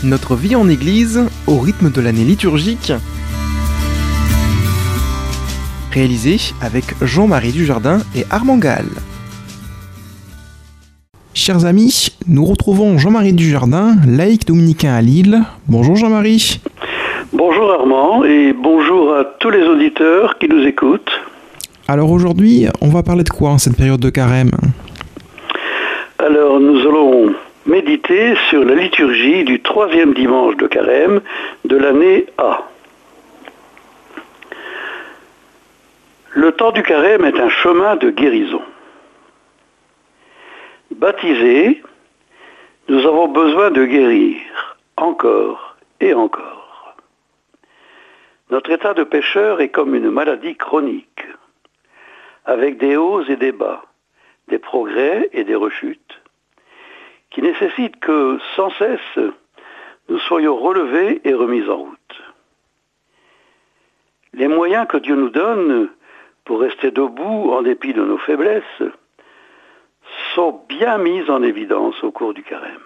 Notre vie en Église au rythme de l'année liturgique. Réalisé avec Jean-Marie Dujardin et Armand Gall. Chers amis, nous retrouvons Jean-Marie Dujardin, laïc dominicain à Lille. Bonjour Jean-Marie. Bonjour Armand et bonjour à tous les auditeurs qui nous écoutent. Alors aujourd'hui, on va parler de quoi en cette période de carême ? Alors nous allons méditer sur la liturgie du 3e dimanche de carême de l'année A. Le temps du carême est un chemin de guérison. Baptisés, nous avons besoin de guérir encore et encore. Notre état de pécheur est comme une maladie chronique, avec des hauts et des bas, des progrès et des rechutes, qui nécessitent que, sans cesse, nous soyons relevés et remis en route. Les moyens que Dieu nous donne pour rester debout en dépit de nos faiblesses sont bien mis en évidence au cours du carême.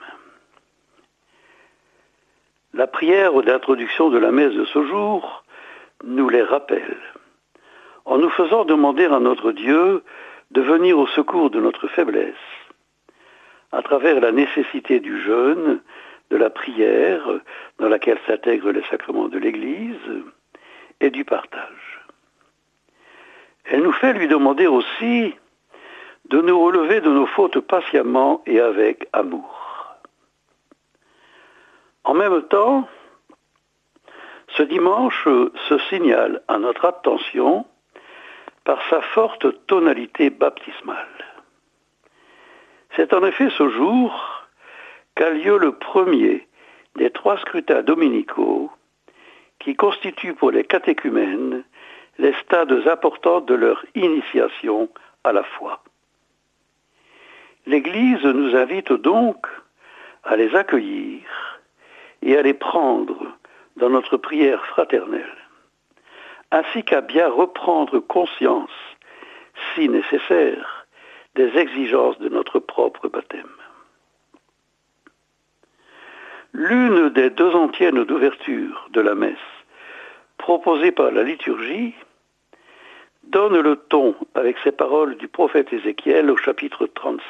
La prière d'introduction de la messe de ce jour nous les rappelle, en nous faisant demander à notre Dieu de venir au secours de notre faiblesse, à travers la nécessité du jeûne, de la prière, dans laquelle s'intègrent les sacrements de l'Église, et du partage. Elle nous fait lui demander aussi de nous relever de nos fautes patiemment et avec amour. En même temps, ce dimanche se signale à notre attention par sa forte tonalité baptismale. C'est en effet ce jour qu'a lieu le premier des 3 scrutins dominicaux qui constituent pour les catéchumènes les stades importants de leur initiation à la foi. L'Église nous invite donc à les accueillir et à les prendre dans notre prière fraternelle, ainsi qu'à bien reprendre conscience, si nécessaire, des exigences de notre propre baptême. L'une des 2 antiennes d'ouverture de la messe proposée par la liturgie donne le ton avec ces paroles du prophète Ézéchiel au chapitre 36.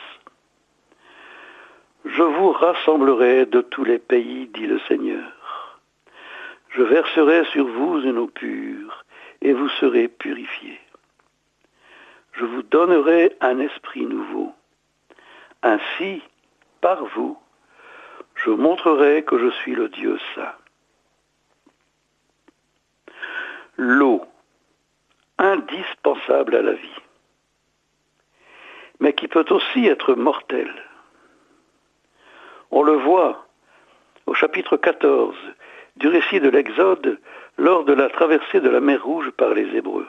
« Je vous rassemblerai de tous les pays, dit le Seigneur. Je verserai sur vous une eau pure, et vous serez purifiés. Je vous donnerai un esprit nouveau. Ainsi, par vous, je montrerai que je suis le Dieu saint. » L'eau, indispensable à la vie, mais qui peut aussi être mortelle. On le voit au chapitre 14 du récit de l'Exode lors de la traversée de la mer Rouge par les Hébreux.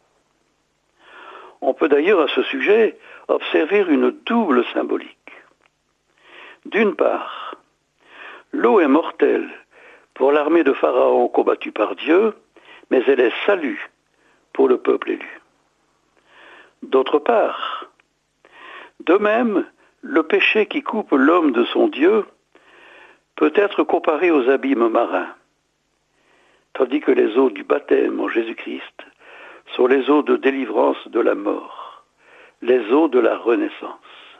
On peut d'ailleurs à ce sujet observer une double symbolique. D'une part, l'eau est mortelle pour l'armée de Pharaon combattue par Dieu, mais elle est salut pour le peuple élu. D'autre part, de même, le péché qui coupe l'homme de son Dieu peut être comparé aux abîmes marins, tandis que les eaux du baptême en Jésus-Christ sont les eaux de délivrance de la mort, les eaux de la renaissance.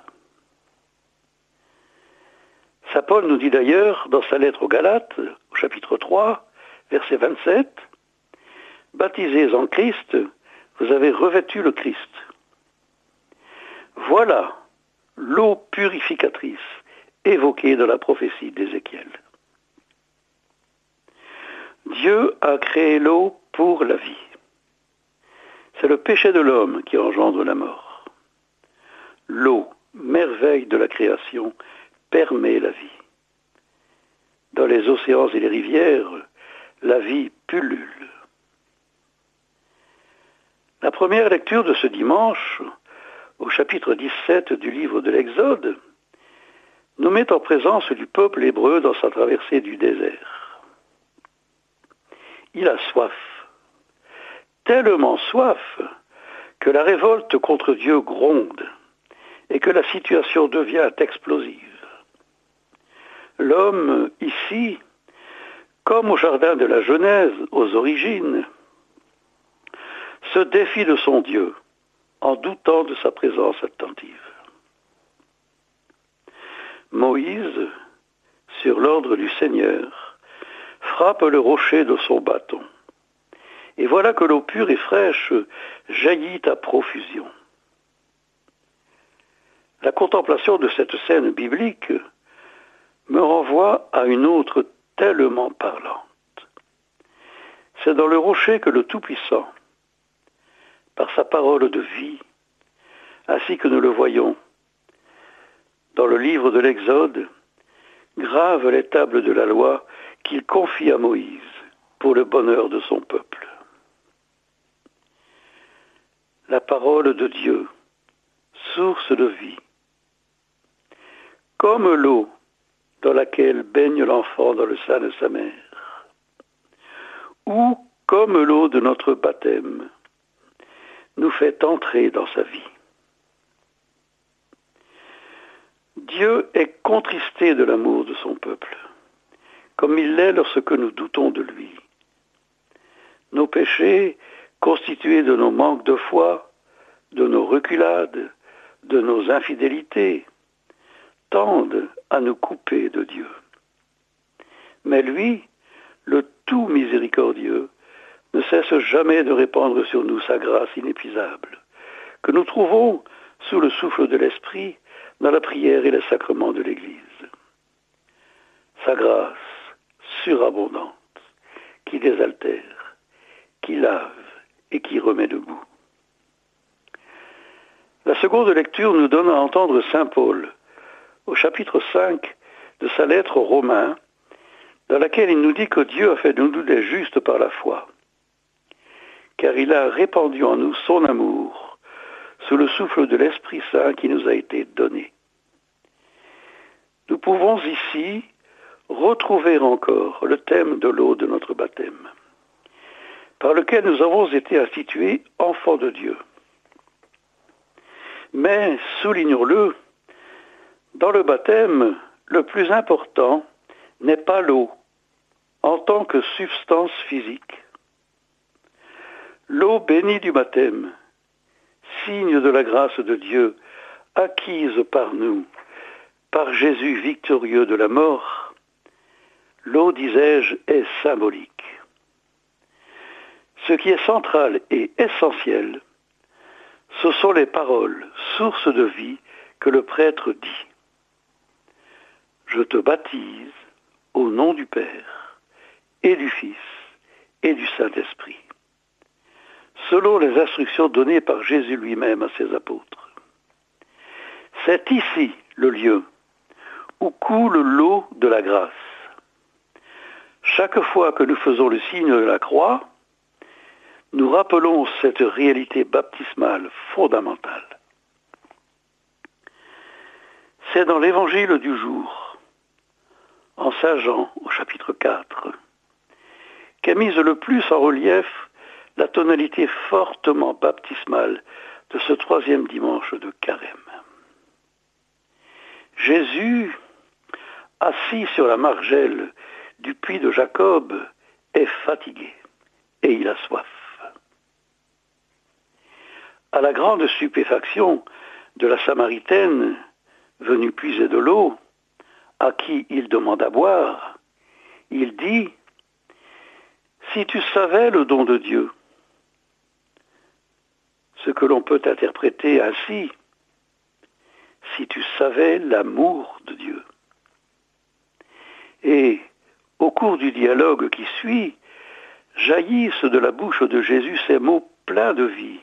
Saint Paul nous dit d'ailleurs dans sa lettre aux Galates, au chapitre 3, verset 27, « Baptisés en Christ, vous avez revêtu le Christ. » Voilà l'eau purificatrice évoquée dans la prophétie d'Ézéchiel. Dieu a créé l'eau pour la vie. C'est le péché de l'homme qui engendre la mort. L'eau, merveille de la création, permet la vie. Dans les océans et les rivières, la vie pullule. La première lecture de ce dimanche, au chapitre 17 du livre de l'Exode, nous met en présence du peuple hébreu dans sa traversée du désert. Il a soif, tellement soif que la révolte contre Dieu gronde et que la situation devient explosive. L'homme, ici, comme au jardin de la Genèse, aux origines, se défie de son Dieu en doutant de sa présence attentive. Moïse, sur l'ordre du Seigneur, frappe le rocher de son bâton. Et voilà que l'eau pure et fraîche jaillit à profusion. La contemplation de cette scène biblique me renvoie à une autre tellement parlante. C'est dans le rocher que le Tout-Puissant, par sa parole de vie, ainsi que nous le voyons dans le livre de l'Exode, grave les tables de la loi qu'il confie à Moïse pour le bonheur de son peuple. La parole de Dieu, source de vie, comme l'eau dans laquelle baigne l'enfant dans le sein de sa mère, ou comme l'eau de notre baptême, nous fait entrer dans sa vie. Dieu est contristé de l'amour de son peuple, comme il l'est lorsque nous doutons de lui. Nos péchés, constitués de nos manques de foi, de nos reculades, de nos infidélités, tendent à nous couper de Dieu. Mais lui, le tout miséricordieux, ne cesse jamais de répandre sur nous sa grâce inépuisable, que nous trouvons sous le souffle de l'Esprit dans la prière et les sacrements de l'Église. Sa grâce surabondante, qui désaltère, qui lave et qui remet debout. La seconde lecture nous donne à entendre saint Paul, au chapitre 5 de sa lettre aux Romains, dans laquelle il nous dit que Dieu a fait de nous des justes par la foi, car il a répandu en nous son amour sous le souffle de l'Esprit Saint qui nous a été donné. Nous pouvons ici retrouver encore le thème de l'eau de notre baptême, par lequel nous avons été institués enfants de Dieu. Mais, soulignons-le, dans le baptême, le plus important n'est pas l'eau en tant que substance physique. L'eau bénie du baptême, signe de la grâce de Dieu acquise par nous, par Jésus victorieux de la mort, l'eau, disais-je, est symbolique. Ce qui est central et essentiel, ce sont les paroles, sources de vie, que le prêtre dit. Je te baptise au nom du Père et du Fils et du Saint-Esprit, selon les instructions données par Jésus lui-même à ses apôtres. C'est ici le lieu où coule l'eau de la grâce. Chaque fois que nous faisons le signe de la croix, nous rappelons cette réalité baptismale fondamentale. C'est dans l'évangile du jour, en Saint Jean au chapitre 4, qu'est mise le plus en relief la tonalité fortement baptismale de ce troisième dimanche de Carême. Jésus, assis sur la margelle du puits de Jacob, est fatigué et il a soif. À la grande stupéfaction de la Samaritaine venue puiser de l'eau, à qui il demande à boire, il dit « Si tu savais le don de Dieu », ce que l'on peut interpréter ainsi, « Si tu savais l'amour de Dieu ». Et au cours du dialogue qui suit, jaillissent de la bouche de Jésus ces mots pleins de vie.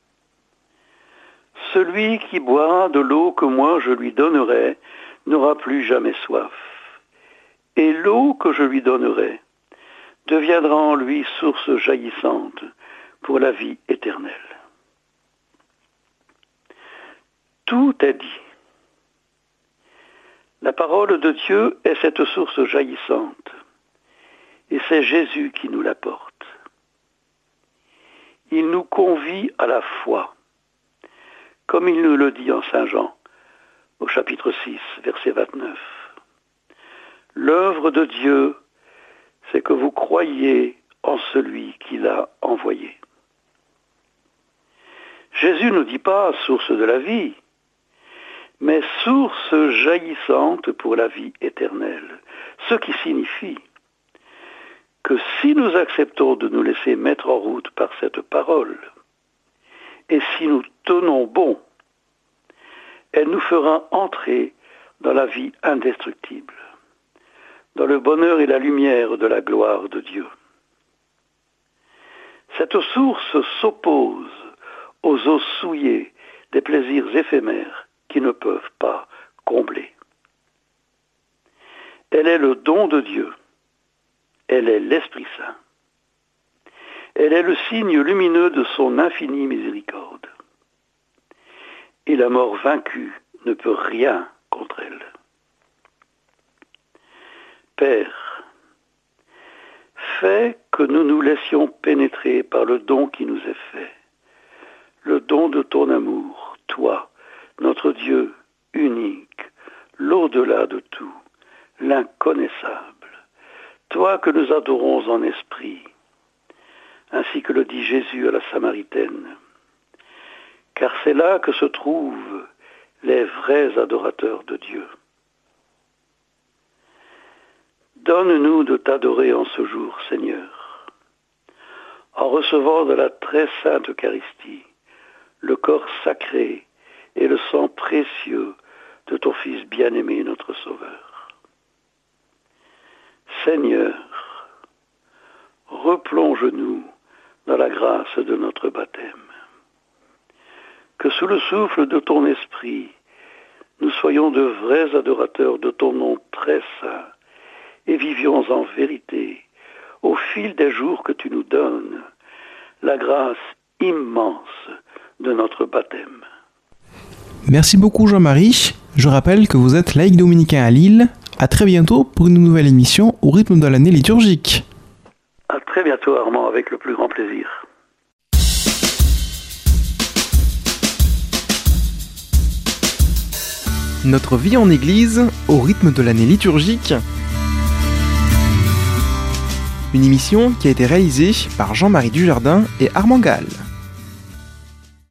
« Celui qui boira de l'eau que moi je lui donnerai n'aura plus jamais soif. Et l'eau que je lui donnerai deviendra en lui source jaillissante pour la vie éternelle. » Tout est dit. La parole de Dieu est cette source jaillissante, et c'est Jésus qui nous l'apporte. Il nous convie à la foi, comme il nous le dit en Saint Jean, au chapitre 6, verset 29. L'œuvre de Dieu, c'est que vous croyiez en celui qui l'a envoyé. Jésus ne dit pas source de la vie, mais source jaillissante pour la vie éternelle, ce qui signifie que si nous acceptons de nous laisser mettre en route par cette parole, et si nous tenons bon, elle nous fera entrer dans la vie indestructible, dans le bonheur et la lumière de la gloire de Dieu. Cette source s'oppose aux eaux souillées des plaisirs éphémères qui ne peuvent pas combler. Elle est le don de Dieu. Elle est l'Esprit Saint. Elle est le signe lumineux de son infinie miséricorde. Et la mort vaincue ne peut rien contre elle. Père, fais que nous nous laissions pénétrer par le don qui nous est fait, le don de ton amour, toi, notre Dieu unique, l'au-delà de tout, l'inconnaissable, toi que nous adorons en esprit, ainsi que le dit Jésus à la Samaritaine, car c'est là que se trouvent les vrais adorateurs de Dieu. Donne-nous de t'adorer en ce jour, Seigneur, en recevant de la très sainte Eucharistie le corps sacré et le sang précieux de ton Fils bien-aimé, notre Sauveur. Seigneur, replonge-nous dans la grâce de notre baptême. Que sous le souffle de ton esprit, nous soyons de vrais adorateurs de ton nom très saint et vivions en vérité, au fil des jours que tu nous donnes, la grâce immense de notre baptême. Merci beaucoup Jean-Marie. Je rappelle que vous êtes laïc dominicain à Lille. À très bientôt pour une nouvelle émission au rythme de l'année liturgique. À très bientôt Armand, avec le plus grand plaisir. Notre vie en Église au rythme de l'année liturgique. Une émission qui a été réalisée par Jean-Marie Dujardin et Armand Gall.